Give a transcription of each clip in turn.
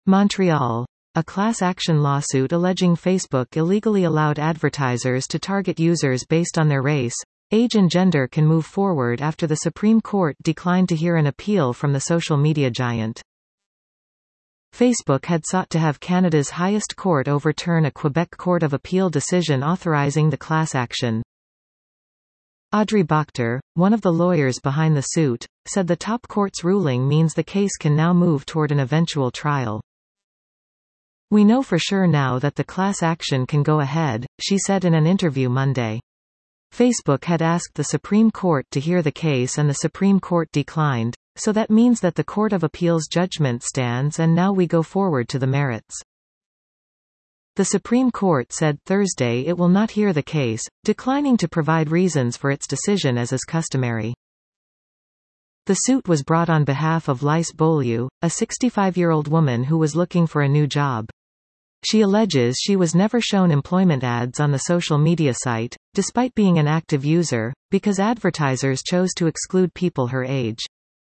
Montreal. A class action lawsuit alleging Facebook illegally allowed advertisers to target users based on their race, age and gender can move forward after the Supreme Court declined to hear an appeal from the social media giant. Facebook had sought to have Canada's highest court overturn a Quebec Court of Appeal decision authorizing the class action. Audrey Bochter, one of the lawyers behind the suit, said the top court's ruling means the case can now move toward an eventual trial. "We know for sure now that the class action can go ahead," she said in an interview Monday. Facebook had asked the Supreme Court to hear the case and the Supreme Court declined, so that means that the Court of Appeal's judgment stands and now we go forward to the merits. The Supreme Court said Thursday it will not hear the case, declining to provide reasons for its decision as is customary. The suit was brought on behalf of Lise Beaulieu, a 65-year-old woman who was looking for a new job. She alleges she was never shown employment ads on the social media site, despite being an active user, because advertisers chose to exclude people her age.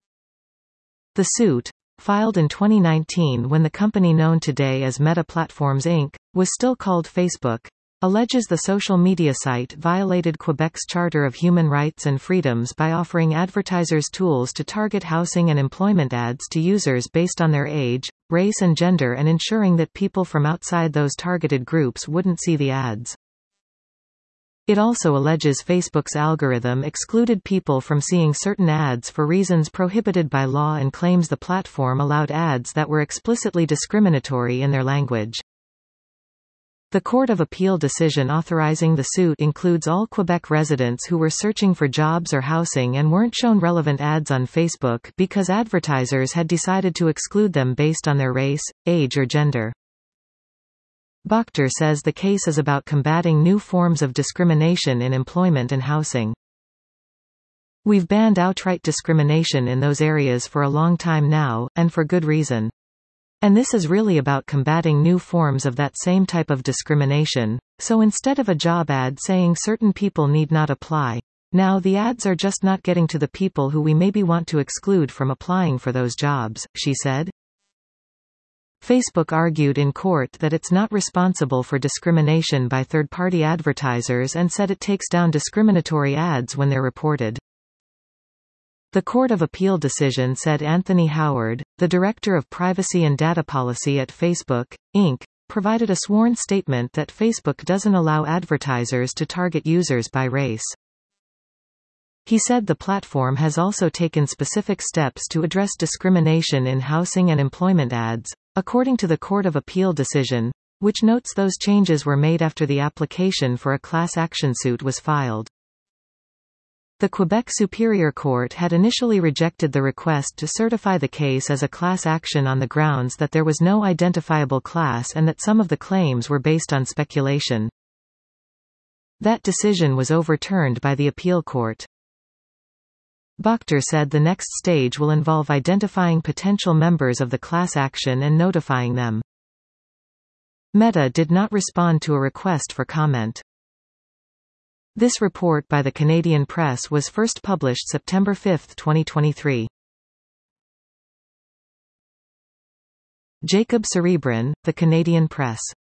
The suit, filed in 2019 when the company known today as Meta Platforms Inc., was still called Facebook, alleges the social media site violated Quebec's Charter of Human Rights and Freedoms by offering advertisers tools to target housing and employment ads to users based on their age, race and gender and ensuring that people from outside those targeted groups wouldn't see the ads. It also alleges Facebook's algorithm excluded people from seeing certain ads for reasons prohibited by law and claims the platform allowed ads that were explicitly discriminatory in their language. The Court of Appeal decision authorizing the suit includes all Quebec residents who were searching for jobs or housing and weren't shown relevant ads on Facebook because advertisers had decided to exclude them based on their race, age or gender. Bochter says the case is about combating new forms of discrimination in employment and housing. "We've banned outright discrimination in those areas for a long time now, and for good reason. And this is really about combating new forms of that same type of discrimination, so instead of a job ad saying certain people need not apply, now the ads are just not getting to the people who we maybe want to exclude from applying for those jobs," she said. Facebook argued in court that it's not responsible for discrimination by third-party advertisers and said it takes down discriminatory ads when they're reported. The Court of Appeal decision said Anthony Howard, the Director of Privacy and Data Policy at Facebook, Inc., provided a sworn statement that Facebook doesn't allow advertisers to target users by race. He said the platform has also taken specific steps to address discrimination in housing and employment ads, according to the Court of Appeal decision, which notes those changes were made after the application for a class action suit was filed. The Quebec Superior Court had initially rejected the request to certify the case as a class action on the grounds that there was no identifiable class and that some of the claims were based on speculation. That decision was overturned by the appeal court. Bochter said the next stage will involve identifying potential members of the class action and notifying them. Meta did not respond to a request for comment. This report by the Canadian Press was first published September 5, 2023. Jacob Cerebrin, The Canadian Press.